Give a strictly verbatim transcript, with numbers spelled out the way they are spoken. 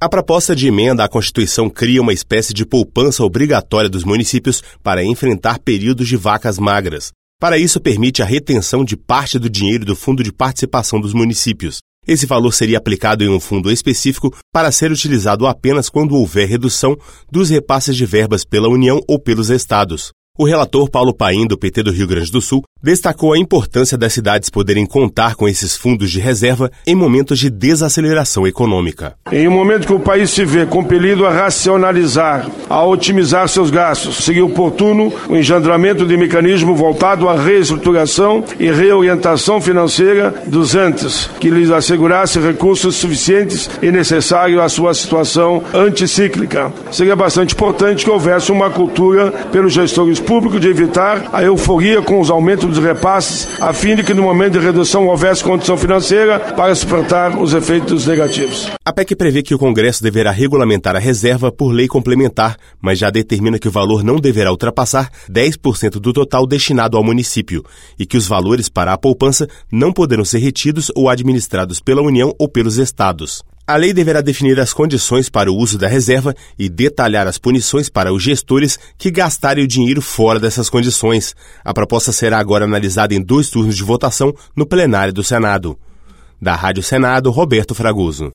A proposta de emenda à Constituição cria uma espécie de poupança obrigatória dos municípios para enfrentar períodos de vacas magras. Para isso, permite a retenção de parte do dinheiro do Fundo de Participação dos Municípios. Esse valor seria aplicado em um fundo específico para ser utilizado apenas quando houver redução dos repasses de verbas pela União ou pelos estados. O relator Paulo Paim, do P T do Rio Grande do Sul, destacou a importância das cidades poderem contar com esses fundos de reserva em momentos de desaceleração econômica. Em um momento que o país se vê compelido a racionalizar, a otimizar seus gastos, seria oportuno o engendramento de mecanismo voltado à reestruturação e reorientação financeira dos entes, que lhes assegurasse recursos suficientes e necessários à sua situação anticíclica. Seria bastante importante que houvesse uma cultura pelos gestores públicos de evitar a euforia com os aumentos dos repasses, a fim de que no momento de redução houvesse condição financeira para suportar os efeitos negativos. A P E C prevê que o Congresso deverá regulamentar a reserva por lei complementar, mas já determina que o valor não deverá ultrapassar dez por cento do total destinado ao município e que os valores para a poupança não poderão ser retidos ou administrados pela União ou pelos estados. A lei deverá definir as condições para o uso da reserva e detalhar as punições para os gestores que gastarem o dinheiro fora dessas condições. A proposta será agora analisada em dois turnos de votação no plenário do Senado. Da Rádio Senado, Roberto Fragoso.